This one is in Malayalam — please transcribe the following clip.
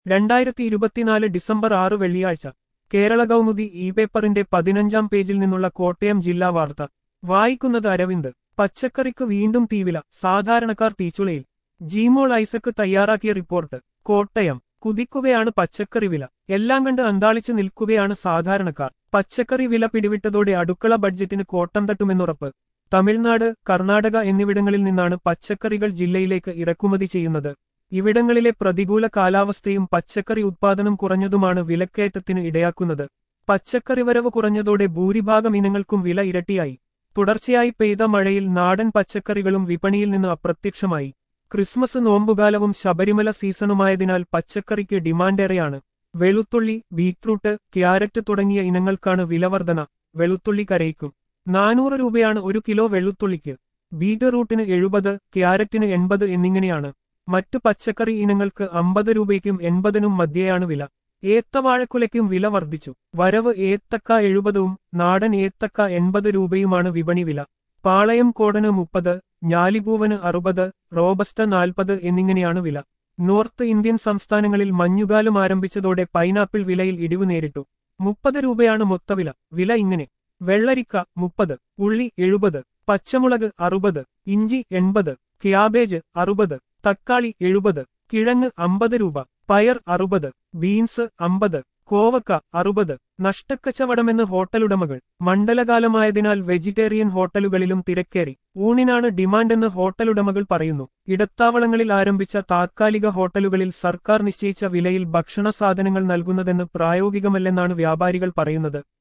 2024 ഡിസംബർ 6 വെള്ളിയാഴ്ച കേരള കൗമുദി ഇ പേപ്പറിന്റെ 15-ാം പേജിൽ നിന്നുള്ള കോട്ടയം ജില്ലാ വാർത്ത വായിക്കുന്നത് അരവിന്ദ്. പച്ചക്കറിക്ക് വീണ്ടും തീവില, സാധാരണക്കാർ തീച്ചുളയിൽ. ജീമോൾ ഐസക്ക് തയ്യാറാക്കിയ റിപ്പോർട്ട്. കോട്ടയം. കുതിക്കുകയാണ് പച്ചക്കറി വില. എല്ലാം കണ്ട് അന്താളിച്ച് നിൽക്കുകയാണ് സാധാരണക്കാർ. പച്ചക്കറി വില പിടിവിട്ടതോടെ അടുക്കള ബഡ്ജറ്റിന് കോട്ടം തട്ടുമെന്നുറപ്പ്. തമിഴ്നാട്, കർണാടക എന്നിവിടങ്ങളിൽ നിന്നാണ് പച്ചക്കറികൾ ജില്ലയിലേക്ക് ഇറക്കുമതി ചെയ്യുന്നത്. ഇവിടങ്ങളിലെ പ്രതികൂല കാലാവസ്ഥയും പച്ചക്കറി ഉത്പാദനം കുറഞ്ഞതുമാണ് വിലക്കയറ്റത്തിന് ഇടയാക്കുന്നത്. പച്ചക്കറി വരവ് കുറഞ്ഞതോടെ ഭൂരിഭാഗം ഇനങ്ങൾക്കും വില ഇരട്ടിയായി. തുടർച്ചയായി പെയ്ത മഴയിൽ നാടൻ പച്ചക്കറികളും വിപണിയിൽ നിന്ന് അപ്രത്യക്ഷമായി. ക്രിസ്മസ്, നോമ്പുകാലവും ശബരിമല സീസണുമായതിനാൽ പച്ചക്കറിക്ക് ഡിമാൻഡേറെയാണ്. വെളുത്തുള്ളി, ബീറ്റ്റൂട്ട്, ക്യാരറ്റ് തുടങ്ങിയ ഇനങ്ങൾക്കാണ് വിലവർധന. വെളുത്തുള്ളി കരയ്ക്കും 400 രൂപയാണ് 1 കിലോ വെളുത്തുള്ളിക്ക്. ബീറ്റ്റൂട്ടിന് 70, ക്യാരറ്റിന് 80 എന്നിങ്ങനെയാണ്. മറ്റു പച്ചക്കറി ഇനങ്ങൾക്ക് 50 രൂപയ്ക്കും 80-നും മധ്യേയാണ് വില. ഏത്തവാഴക്കുലയ്ക്കും വില വർദ്ധിച്ചു. വരവ് ഏത്തക്ക 70-ഉം നാടൻ ഏത്തക്ക 80 രൂപയുമാണ് വിപണി വില. പാളയം കോടന് 30, ഞാലിപൂവന് 60, റോബസ്റ്റ 40 എന്നിങ്ങനെയാണ് വില. നോർത്ത് ഇന്ത്യൻ സംസ്ഥാനങ്ങളിൽ മഞ്ഞുകാലം ആരംഭിച്ചതോടെ പൈനാപ്പിൾ വിലയിൽ ഇടിവ് നേരിട്ടു. 30 രൂപയാണ് മൊത്തവില. വില ഇങ്ങനെ: വെള്ളരിക്ക 30, ഉള്ളി 70, പച്ചമുളക് 60, ഇഞ്ചി 80, ക്യാബേജ് 60, തക്കാളി 70, കിഴങ്ങ് 50 രൂപ, പയർ 60, ബീൻസ് 50, കോവക്ക 60. നഷ്ടക്കച്ചവടമെന്ന് ഹോട്ടലുടമകൾ. മണ്ഡലകാലമായതിനാൽ വെജിറ്റേറിയൻ ഹോട്ടലുകളിലും തിരക്കേറി. ഊണിനാണ് ഡിമാൻഡെന്ന് ഹോട്ടലുടമകൾ പറയുന്നു. ഇടത്താവളങ്ങളിൽ ആരംഭിച്ച താത്കാലിക ഹോട്ടലുകളിൽ സർക്കാർ നിശ്ചയിച്ച വിലയിൽ ഭക്ഷണ സാധനങ്ങൾ നൽകുന്നതെന്ന് പ്രായോഗികമല്ലെന്നാണ് വ്യാപാരികൾ പറയുന്നത്.